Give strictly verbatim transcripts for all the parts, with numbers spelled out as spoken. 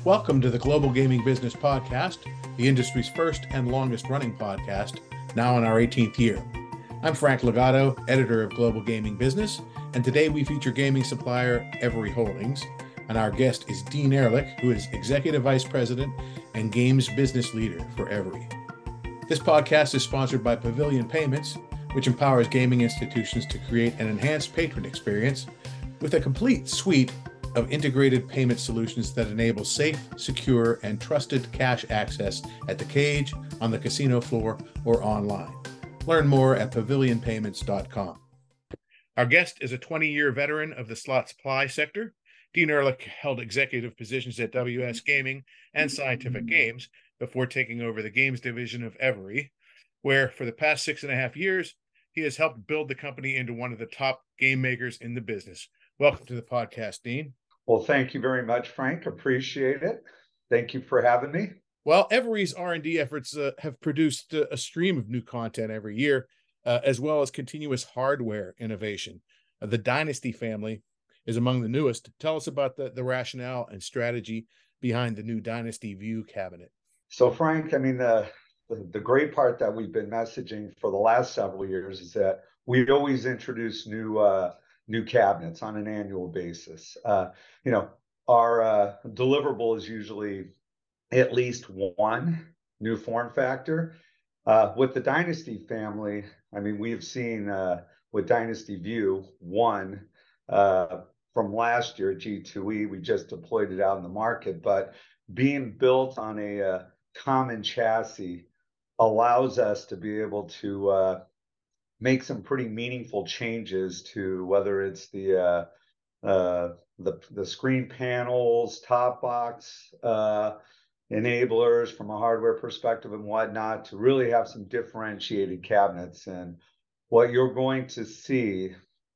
Welcome to the Global Gaming Business Podcast, the industry's first and longest running podcast, now in our eighteenth year. I'm Frank Legato, editor of Global Gaming Business, and today we feature gaming supplier Everi Holdings, and our guest is Dean Ehrlich, who is Executive Vice President and Games Business Leader for Everi. This podcast is sponsored by Pavilion Payments, which empowers gaming institutions to create an enhanced patron experience with a complete suite of integrated payment solutions that enable safe, secure, and trusted cash access at the cage, on the casino floor, or online. Learn more at pavilion payments dot com. Our guest is a twenty-year veteran of the slot supply sector. Dean Ehrlich held executive positions at W S Gaming and Scientific Games before taking over the games division of Everi, where for the past six and a half years, he has helped build the company into one of the top game makers in the business. Welcome to the podcast, Dean. Well, thank you very much, Frank. Appreciate it. Thank you for having me. Well, Everi's R and D efforts uh, have produced uh, a stream of new content every year, uh, as well as continuous hardware innovation. Uh, the Dynasty family is among the newest. Tell us about the, the rationale and strategy behind the new Dynasty View cabinet. So, Frank, I mean, the, the, the great part that we've been messaging for the last several years is that we always introduce new uh, new cabinets on an annual basis. Uh, you know, our uh, deliverable is usually at least one new form factor. Uh, with the Dynasty family, I mean, we've seen uh, with Dynasty View one uh, from last year at G two E, we just deployed it out in the market, but being built on a uh, common chassis allows us to be able to uh, make some pretty meaningful changes to whether it's the uh, uh, the the screen panels, top box uh, enablers from a hardware perspective and whatnot, to really have some differentiated cabinets. And what you're going to see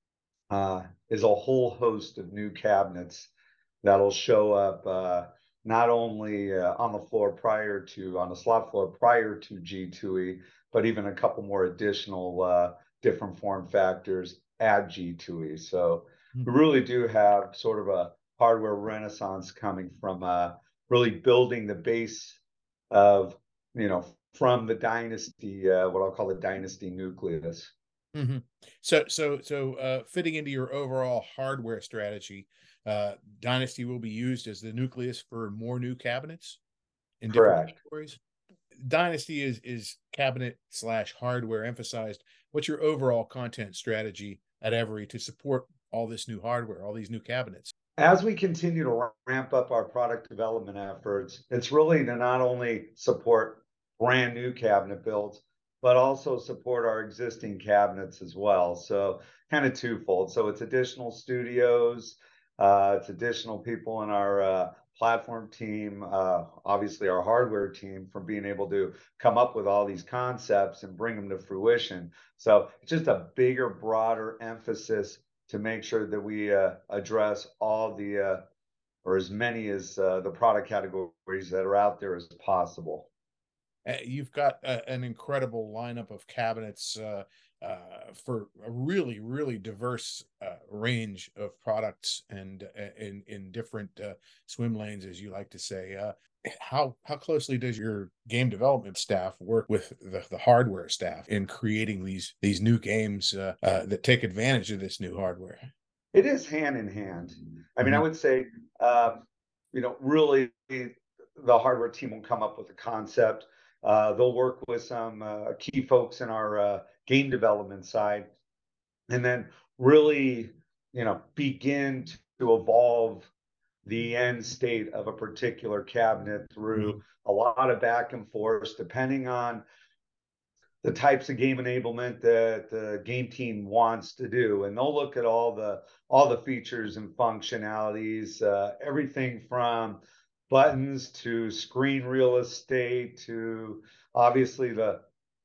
uh, is a whole host of new cabinets that'll show up uh, not only uh, on the floor prior to on the slot floor prior to G two E, but even a couple more additional uh, different form factors at G two E. So we really do have sort of a hardware renaissance coming from uh, really building the base of, you know, from the Dynasty, uh, what I'll call the Dynasty nucleus. Mm-hmm. So, so, so, uh, fitting into your overall hardware strategy, uh, Dynasty will be used as the nucleus for more new cabinets in different Correct. categories. Dynasty is is cabinet slash hardware emphasized. What's your overall content strategy at Everi to support all this new hardware, all these new cabinets? As we continue to ramp up our product development efforts, it's really to not only support brand new cabinet builds, but also support our existing cabinets as well. So kind of twofold. So it's additional studios, uh, it's additional people in our uh, platform team, uh, obviously our hardware team, from being able to come up with all these concepts and bring them to fruition. So it's just a bigger, broader emphasis to make sure that we uh, address all the, uh, or as many as uh, the product categories that are out there as possible. Uh, you've got a, an incredible lineup of cabinets uh, uh, for a really, really diverse uh, range of products and uh, in in different uh, swim lanes, as you like to say. Uh, how how closely does your game development staff work with the, the hardware staff in creating these these new games uh, uh, that take advantage of this new hardware? It is hand in hand. I mean, Mm-hmm. I would say, uh, you know, really the hardware team will come up with a concept. Uh, they'll work with some uh, key folks in our uh, game development side, and then really, you know, begin to evolve the end state of a particular cabinet through a lot of back and forth, depending on the types of game enablement that the game team wants to do. And they'll look at all the all the features and functionalities, uh, everything from buttons to screen real estate to obviously the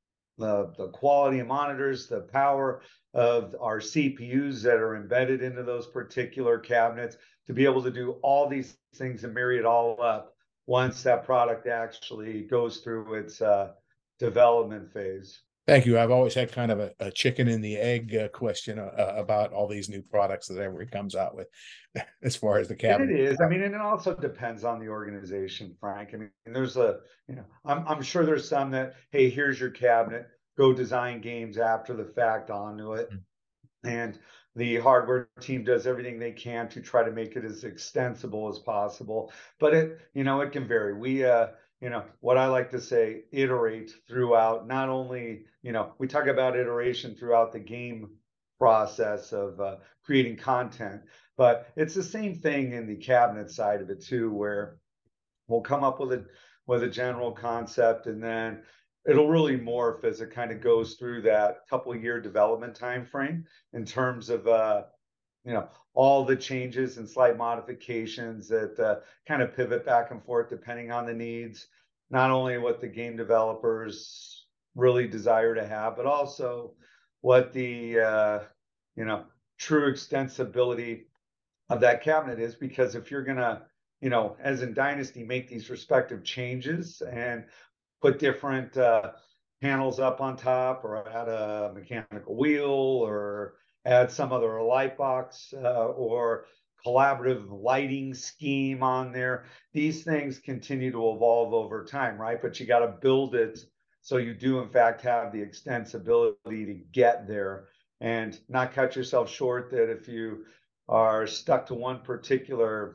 the, the quality of monitors, the power of our C P Us that are embedded into those particular cabinets, to be able to do all these things and marry it all up once that product actually goes through its uh, development phase. Thank you. I've always had kind of a, a chicken and the egg uh, question uh, uh, about all these new products that everybody comes out with, as far as the And it cabinet. is. I mean, and it also depends on the organization, Frank. I mean, there's a, you know, I'm I'm sure there's some that, hey, here's your cabinet, go design games after the fact onto it. And the hardware team does everything they can to try to make it as extensible as possible. But it, you know, it can vary. We, uh, you know, what I like to say, iterate throughout. Not only, you know, we talk about iteration throughout the game process of uh, creating content, but it's the same thing in the cabinet side of it too, where we'll come up with a with a general concept, and then it'll really morph as it kind of goes through that couple year development time frame in terms of uh, you know, all the changes and slight modifications that uh, kind of pivot back and forth depending on the needs, not only what the game developers really desire to have, but also what the uh, you know, true extensibility of that cabinet is. Because if you're gonna, you know, as in Dynasty, make these respective changes and put different uh, panels up on top, or add a mechanical wheel, or add some other light box, uh, or collaborative lighting scheme on there. These things continue to evolve over time, right? But you got to build it so you do, in fact, have the extensibility to get there and not cut yourself short. That if you are stuck to one particular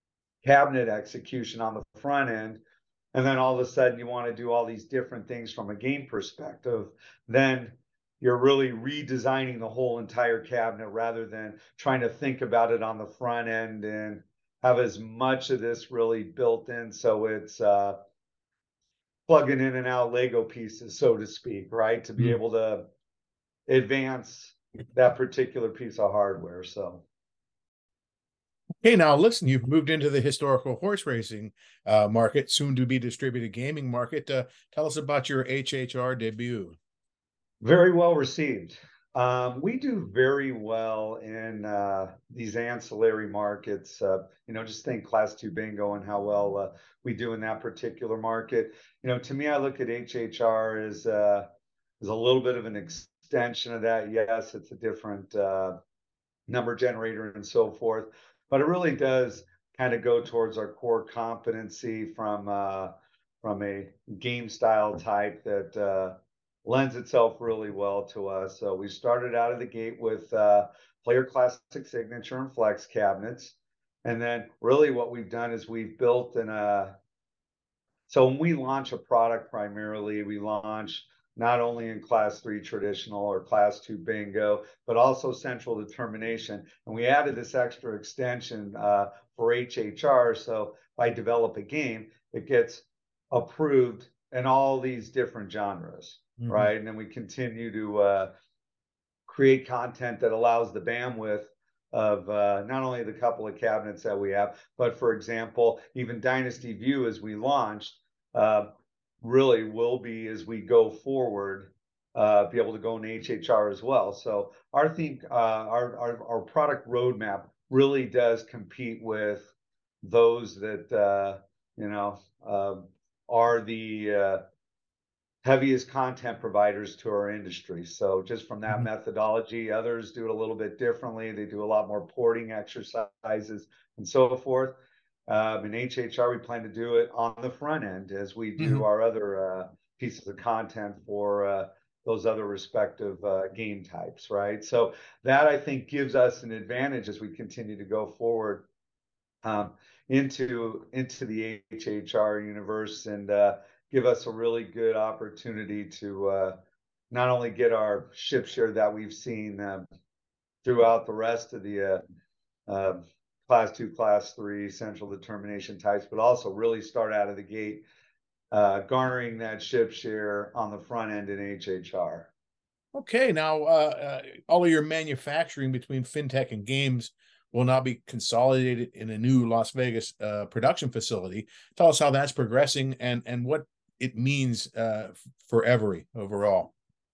cabinet execution on the front end, and then all of a sudden you want to do all these different things from a game perspective, then you're really redesigning the whole entire cabinet rather than trying to think about it on the front end and have as much of this really built in so it's uh, plugging in and out Lego pieces, so to speak, right? To be Mm. able to advance that particular piece of hardware. So Okay, now listen, you've moved into the historical horse racing uh, market, soon to be distributed gaming market. Uh, tell us about your H H R debut. very well received. Um, we do very well in uh, these ancillary markets. Uh, you know, just think Class Two bingo and how well uh, we do in that particular market. You know, to me, I look at H H R as uh, as a little bit of an extension of that. Yes, it's a different uh, number generator and so forth, but it really does kind of go towards our core competency from uh, from a game style type that uh, lends itself really well to us. So we started out of the gate with uh, Player Classic Signature and Flex cabinets, and then really what we've done is we've built an uh, so when we launch a product, primarily we launch not only in class three traditional or class two bingo, but also central determination. And we added this extra extension uh, for H H R. So if I develop a game, it gets approved in all these different genres, Mhm. right? And then we continue to uh, create content that allows the bandwidth of uh, not only the couple of cabinets that we have, but for example, even Dynasty View as we launched, uh, really will be as we go forward, uh, be able to go in H H R as well. So our theme, uh, our, our our product roadmap really does compete with those that uh, you know uh, are the uh, heaviest content providers to our industry. So just from that Mhm. methodology, others do it a little bit differently. They do a lot more porting exercises and so forth. Um, in H H R, we plan to do it on the front end as we do Mhm. our other uh, pieces of content for uh, those other respective uh, game types, right? So that I think gives us an advantage as we continue to go forward um, into into the H H R universe, and uh, give us a really good opportunity to uh, not only get our ship share that we've seen uh, throughout the rest of the uh, uh, class two, class three central determination types, but also really start out of the gate uh, garnering that ship share on the front end in H H R. Okay, now uh, uh, all of your manufacturing between fintech and games will now be consolidated in a new Las Vegas uh, production facility. Tell us how that's progressing and and what it means uh, for Every overall.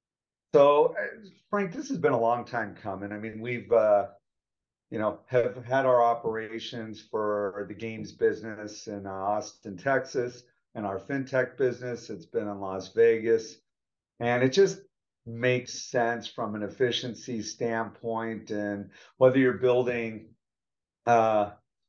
So, uh, Frank, this has been a long time coming. I mean, we've uh, you know, have had our operations for the games business in uh, Austin, Texas, and our fintech business. It's been in Las Vegas. And it just, makes sense from an efficiency standpoint. And whether you're building uh,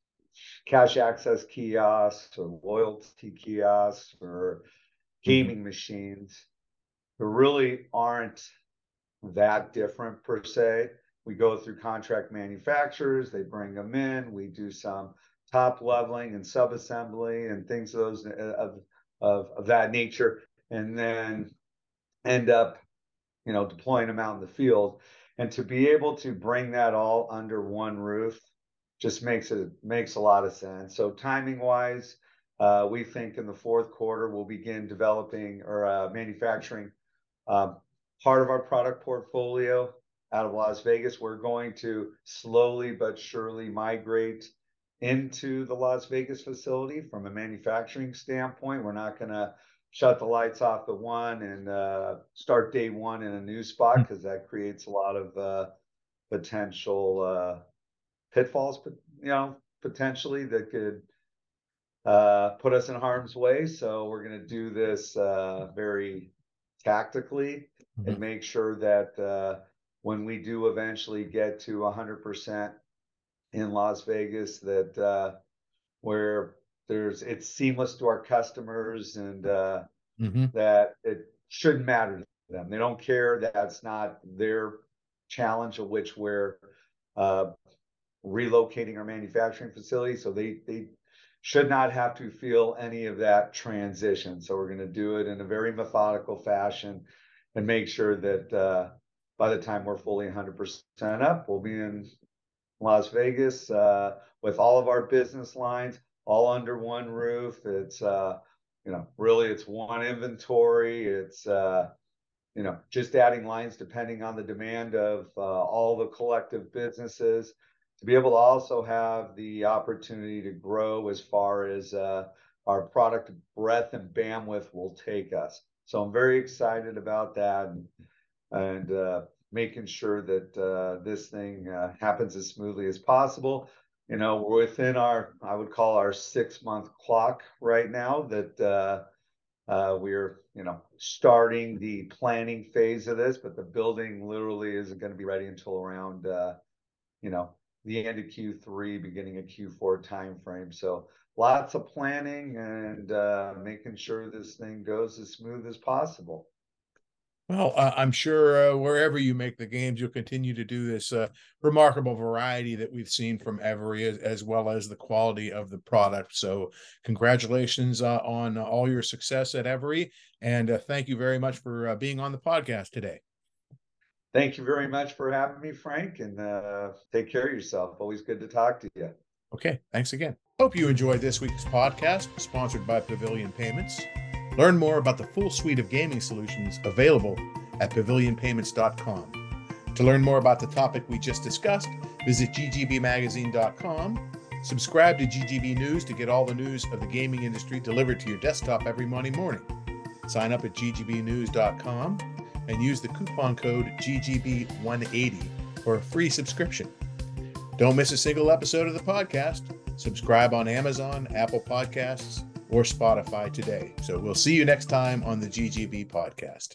cash access kiosks or loyalty kiosks or gaming mm-hmm. machines, there really aren't that different per se. We go through contract manufacturers, they bring them in, we do some top leveling and sub-assembly and things of those of, of, of that nature, and then end up, you know, deploying them out in the field. And to be able to bring that all under one roof just makes it makes a lot of sense. So timing wise, uh, we think in the fourth quarter we'll begin developing or uh, manufacturing um, part of our product portfolio out of Las Vegas. We're going to slowly but surely migrate into the Las Vegas facility from a manufacturing standpoint. We're not going to shut the lights off at one and uh, start day one in a new spot, because that creates a lot of uh, potential uh, pitfalls, but you know, potentially that could uh, put us in harm's way. So we're going to do this uh, very tactically mm-hmm. and make sure that uh, when we do eventually get to one hundred percent in Las Vegas, that uh, where there's it's seamless to our customers, and uh, mm-hmm. that it shouldn't matter to them. They don't care. That's not their challenge, of which we're uh, relocating our manufacturing facility. So they they should not have to feel any of that transition. So we're going to do it in a very methodical fashion and make sure that uh, by the time we're fully one hundred percent up, we'll be in Las Vegas uh, with all of our business lines all under one roof. It's uh, you know, really it's one inventory. It's uh, you know, just adding lines depending on the demand of uh, all the collective businesses, to be able to also have the opportunity to grow as far as uh, our product breadth and bandwidth will take us. So I'm very excited about that, and, and uh, making sure that uh, this thing uh, happens as smoothly as possible. You know, we're within our, I would call our six month clock right now, that uh, uh, we're, you know, starting the planning phase of this, but the building literally isn't going to be ready until around, uh, you know, the end of Q three, beginning of Q four timeframe. So lots of planning and uh, making sure this thing goes as smooth as possible. Well, uh, I'm sure uh, wherever you make the games, you'll continue to do this uh, remarkable variety that we've seen from Everi, as, as well as the quality of the product. So congratulations uh, on all your success at Everi, and uh, thank you very much for uh, being on the podcast today. Thank you very much for having me, Frank, and uh, take care of yourself. Always good to talk to you. Okay, thanks again. Hope you enjoyed this week's podcast, sponsored by Pavilion Payments. Learn more about the full suite of gaming solutions available at pavilion payments dot com. To learn more about the topic we just discussed, visit g g b magazine dot com. Subscribe to G G B News to get all the news of the gaming industry delivered to your desktop every Monday morning. Sign up at g g b news dot com and use the coupon code G G B one eighty for a free subscription. Don't miss a single episode of the podcast. Subscribe on Amazon, Apple Podcasts, or Spotify today. So we'll see you next time on the G G B podcast.